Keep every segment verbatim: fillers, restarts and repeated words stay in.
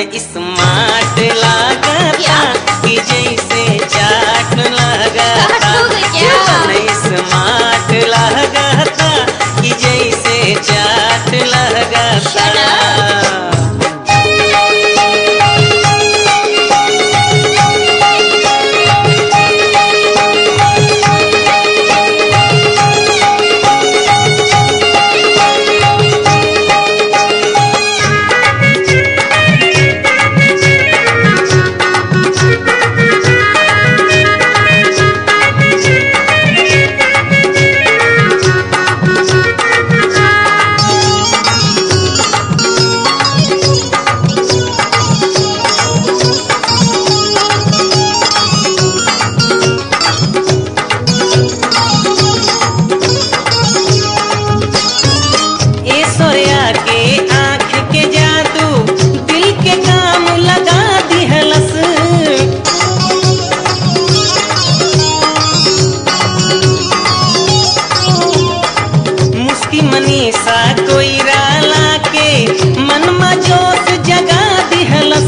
Smart लागता कि जैसे चाट लगता। जुबन स्मार्ट लागता कि जैसे चाट लगता। मनीषा कोइराला के मन में जोश जगा दिहलस।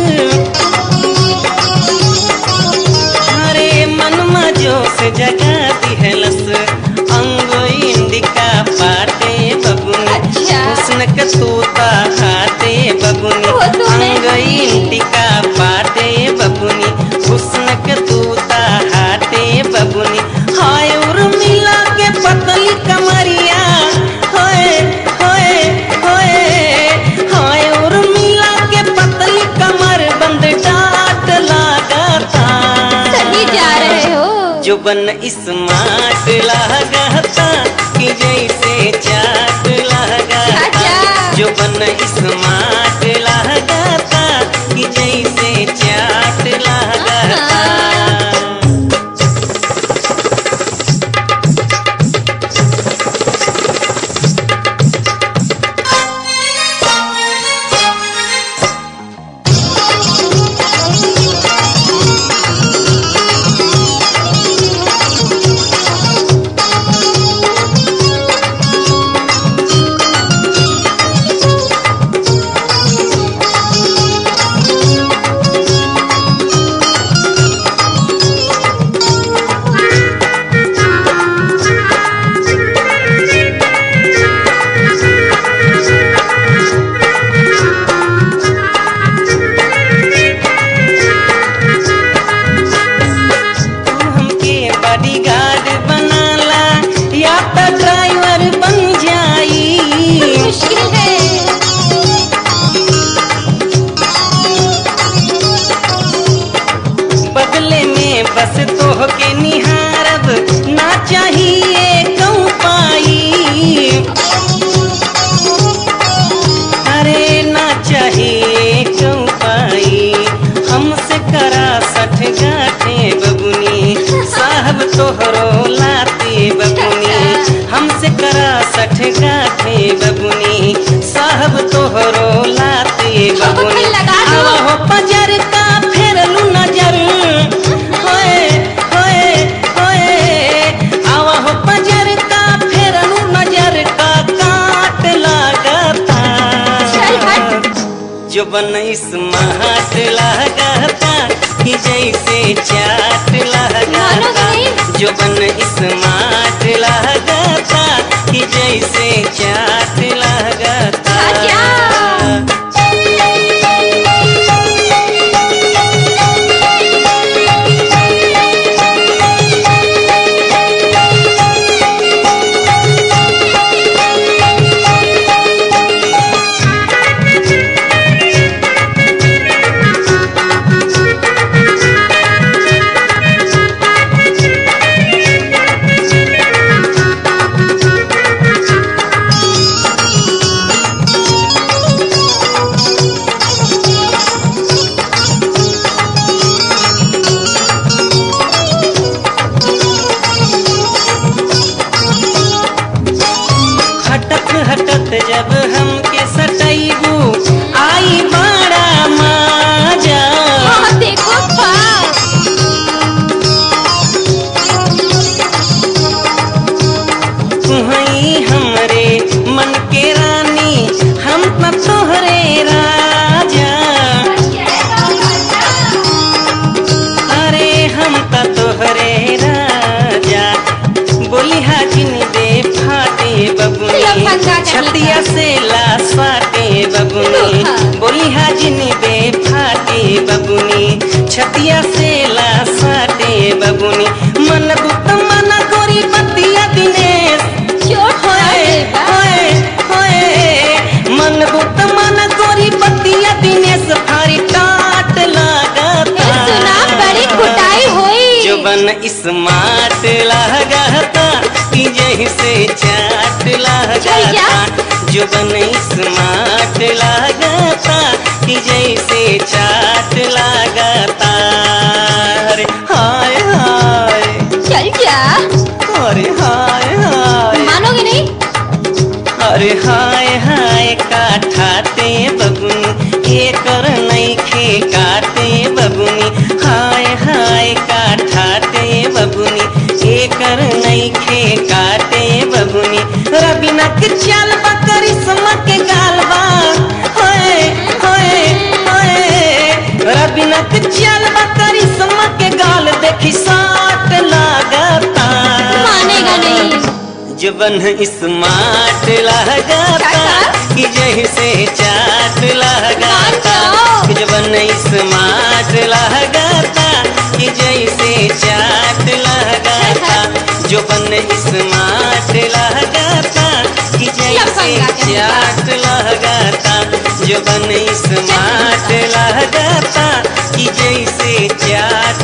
अरे मन में जोश जगा दिहलस। अंगो इंडिका पाटे बबुनी हुस्न के तूता खाते बबुनी। अंगो इंडिका पाटे बबुनी हुस्न के तूता खाते बबुनी। हाय उर मिला के पतली कमरिया जुबन स्मार्ट लागता कि जैसे चाट लगता। जुबन स्मार्ट लागता कि जैसे चाट लगता। बस तोह के निहारब ना चाहिए कहूँ पाई। अरे ना चाहिए कहूँ पाई। हमसे करा सठ गाठे बबुनी साहब तोहरो लाते बबुनी। हमसे करा सठ गाठे बबुनी साहब तोहरो लाते बबुनी। आवा हो पजर का फेरलू नजर। जुबन स्मार्ट लागता कि जैसे चाट लगता। जुबन स्मार्ट लागता कि जैसे चाट लगता। हटत जब हमके सटैबू आई बड़ा मजा। देखो तुहई हमरे मन के रानी हम त तोहरे राजा। छतिया से लाश फाटे बबुनी बोली हाजिनी बे फाटे बबुनी छतिया से लाश फाटे बबुनी मन बुत मन गोरी बतिया दिनेश होए होए होए मन बुत मन गोरी बतिया दिनेश भारी टाट लगाता सुना बड़ी कुटाई हुई जुबन स्मार्ट लगाता कि जैसे चाट लगाता जुबन स्मार्ट लगाता कि जैसे चाट लगाता अरे हाय हाय चल जा अरे हाय हाय मानोगे नहीं अरे हाय हाय काठाते बबुनी एकर नइखे काटे बबुनी हाय हाय काठाते बबुनी एकर नइखे काटे बबुनी रबीना के चाल बा करिश्मा के गाल बा होए होए होए रबीना के चाल बा करिश्मा के गाल देखी साट लागता मानेगा नहीं जुबन स्मार्ट लगाता कि जैसे चाट लगाता जुबन स्मार्ट लगाता कि जैसे चाट लगाता जुबन स्मार्ट लगाता कि जैसे चाट लगाता जुबन स्मार्ट लगाता कि जैसे चाट